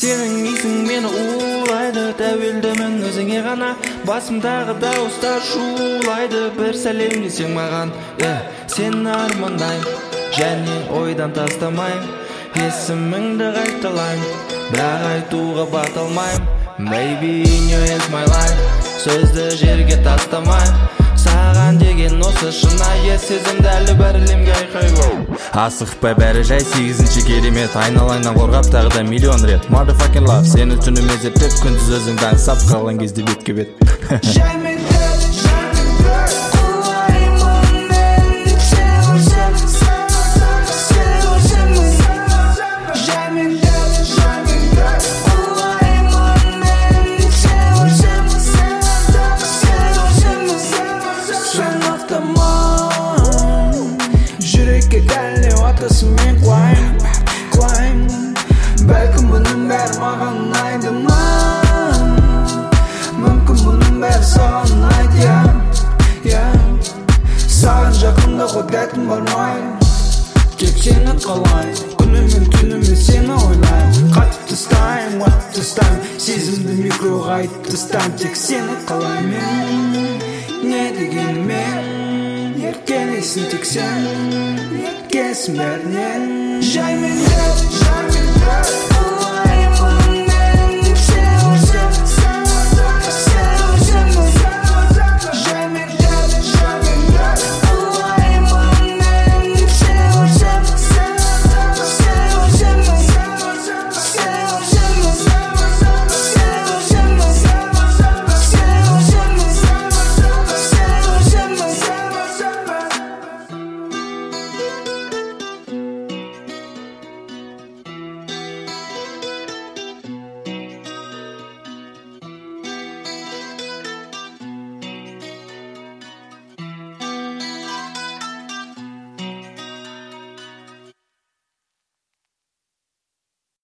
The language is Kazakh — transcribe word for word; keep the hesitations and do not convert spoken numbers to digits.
Senin исің мені улайды, тәуелдімін өзіңе ғана. Басымдағы дауыстар шулайды, бір сәлем десең маған. Сені армандайм, және ойдан тастамайм. Есіміңді қайталайм, бірақ айтуға бата алмайм. Baby, you is my life, сөзді жерге тастамайм. Саған деген осы шынайы сезімді әлі бәрі лемге айқайлау. Асықпай бәрі жай сегізінші керемет, айналайнан қорғап тағы да миллион рет. Motherfucking love, сені түніме зерттеп, күндіз өзіңді аңсап қалған кезде бетке бет. Жүрекке дәліне атасың мен құлайым, құлайым. Бәлкім бұның бәрі маған ұнайды ма? Мүмкін бұның бәрі саған ұнайды, я, я. Саған жақындауға дәтім бармайды, тек сені қалайым. Күнімен түнімен сені ойлайым. Қатты ұстайым, қатты ұстайым, сезімді микроға айтып тастайым. Тек сені қалайым мен, не дегенмен. Еркелейсің тек сен, еркесің бәрінен. Жаймен дәт, жаймен дәт.